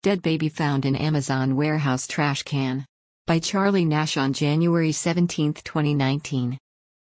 Dead baby found in Amazon warehouse trash can. By Charlie Nash on January 17, 2019.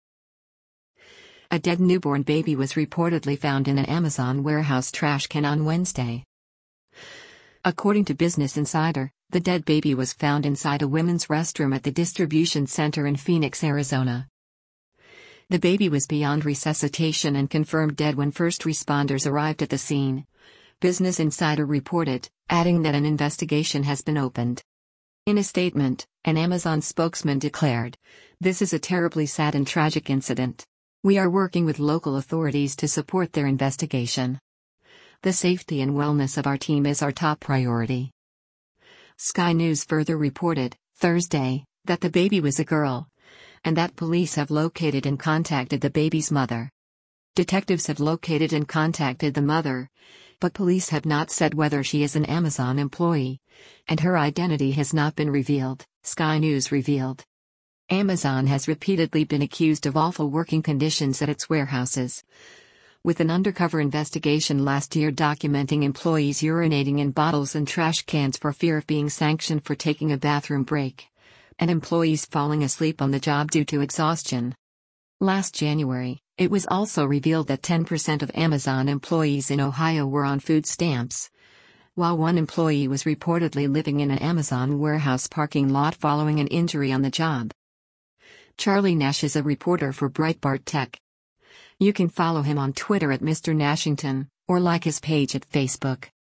A dead newborn baby was reportedly found in an Amazon warehouse trash can on Wednesday. According to Business Insider, the dead baby was found inside a women's restroom at the distribution center in Phoenix, Arizona. The baby was beyond resuscitation and confirmed dead when first responders arrived at the scene. Business Insider reported, adding that an investigation has been opened. In a statement, an Amazon spokesman declared, "This is a terribly sad and tragic incident. We are working with local authorities to support their investigation. The safety and wellness of our team is our top priority." Sky News further reported, Thursday, that the baby was a girl, and that police have located and contacted the baby's mother. Detectives have located and contacted the mother, but police have not said whether she is an Amazon employee, and her identity has not been revealed, Sky News revealed. Amazon has repeatedly been accused of awful working conditions at its warehouses, with an undercover investigation last year documenting employees urinating in bottles and trash cans for fear of being sanctioned for taking a bathroom break, and employees falling asleep on the job due to exhaustion. Last January, it was also revealed that 10% of Amazon employees in Ohio were on food stamps, while one employee was reportedly living in an Amazon warehouse parking lot following an injury on the job. Charlie Nash is a reporter for Breitbart Tech. You can follow him on Twitter at Mr. Nashington, or like his page at Facebook.